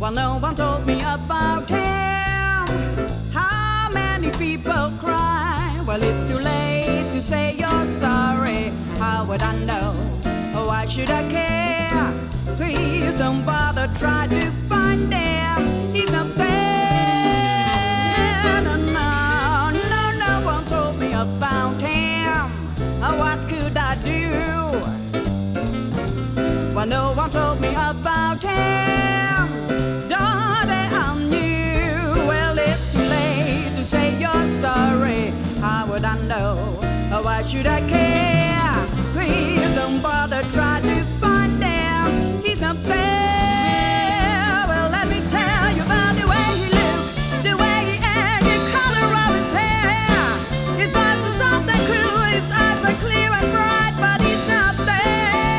Well, no one told me about him. How many people cry? Well, it's too late to say you're sorry. How would I know? Why should I care? Please don't bother, try to find him. He's not there. No, no, no, no one told me about him. What could I do? Well, no one told me about him. Darling, I knew. Well, it's too late to say you're sorry. How would I know? Why should I care? Please don't bother, try to find him. He's not there. Well, let me tell you about the way he looks, the way he acts, the color of his hair. His eyes are soft and cool, his eyes are clear and bright, but he's not there.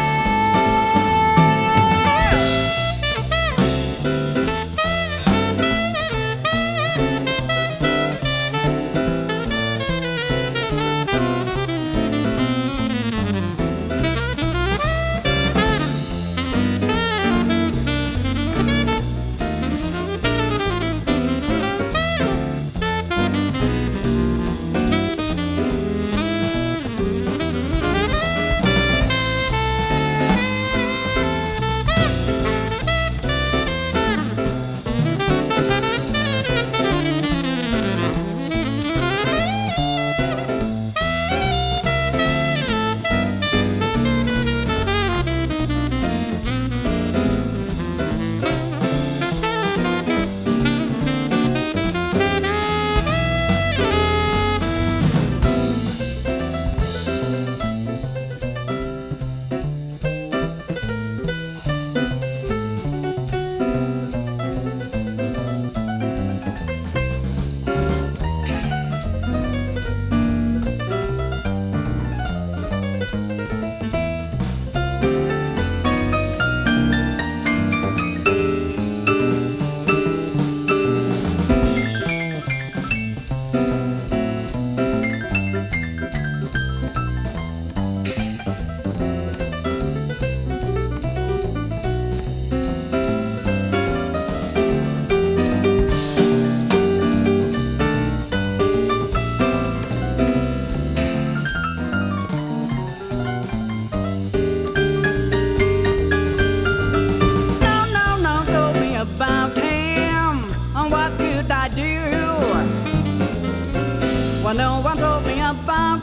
Well, no one told me about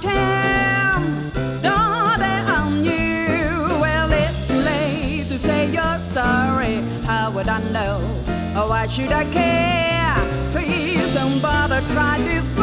him. Darling, I knew. Well, it's too late to say you're sorry. How would I know? Why should I care? Please don't bother, try to